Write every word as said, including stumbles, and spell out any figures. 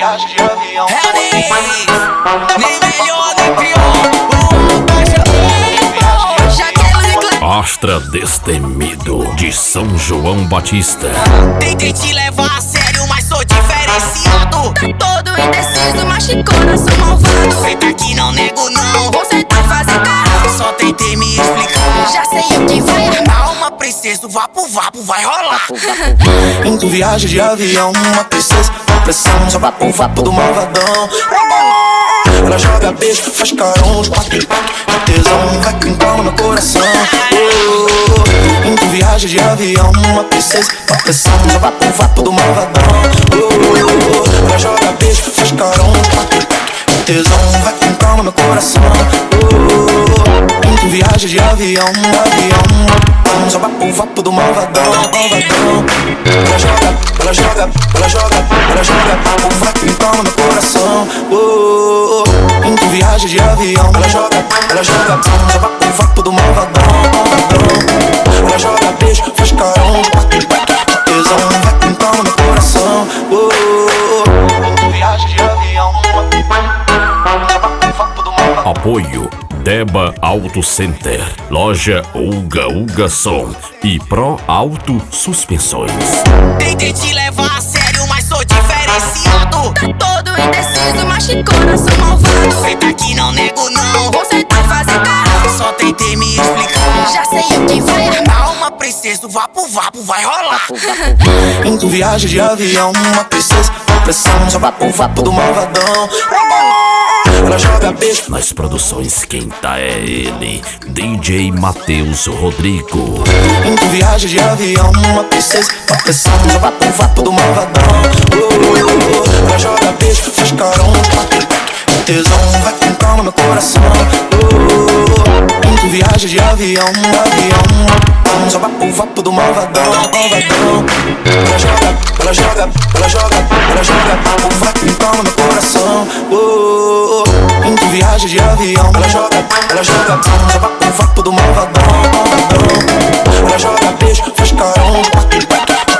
viagem de avião. É nem melhor nem pior. Astra Destemido, de São João Batista. Tentei te levar a sério, mas sou diferenciado. Tá todo indeciso, mas de coração malvado. Senta aqui, não nego não. Você tá fazendo carro. Só tentei me explicar. Já sei o que vai armar. Calma, princesa, o vapo vapo vai rolar. Indo viagem de avião, uma princesa, uma pressão, só vapo vapo do malvadão. Ela joga beijo, faz carão, quatro de quatro, de tesão, vai quentar no meu coração. Oh, indo viagem de avião, uma princesa, uma pressão, só vapo vapo do malvadão. Oh, ela joga beijo, faz carão, quatro de quatro, de tesão, vai quentar no meu coração. Oh, indo viagem de avião, avião, só vapo vapo do malvadão, malvadão. Ela joga, ela joga, ela joga, ela joga, vapo vai quentar no meu coração. Oh, indo viagem de avião, ela joga, ela joga, só vapo vapo do malvadão, malvadão. Ela joga beijo, faz carão, de tesão, vai quentar no meu coração. Oh, indo viagem de avião, só vapo vapo do malvadão. Apoio Deba Auto Center, Loja Uga Uga Som e Pro Auto Suspensões. Tentei te levar a sério, mas sou diferenciado. Tá todo indeciso, mas de coração malvado. Senta aqui, não nego não. Você tá fazendo carro. Só tentei me explicar. Já sei o que vai armar. Calma, princesa, o vapo vapo vai rolar. Indo viagem de avião, uma princesa, uma pressão, só vapo vapo do malvadão. Ela joga beijo. Nas produções quem tá é ele, D J Matheus Rodrigo. Indo viagem de avião, uma princesa, uma pressão, só vapo vapo do malvadão. Oh, ela joga beijo, faz carão, de tesão, vai quentar no meu coração. Oh, indo viagem de avião, avião, só vapo vapo do malvadão, malvadão. Ela joga, ela joga, ela joga, ela joga, vapo vai quentar no meu coração. Oh, indo viagem de avião, ela joga, ela joga, só vapo vapo do malvadão, malvadão. Ela joga beijo, faz carão, de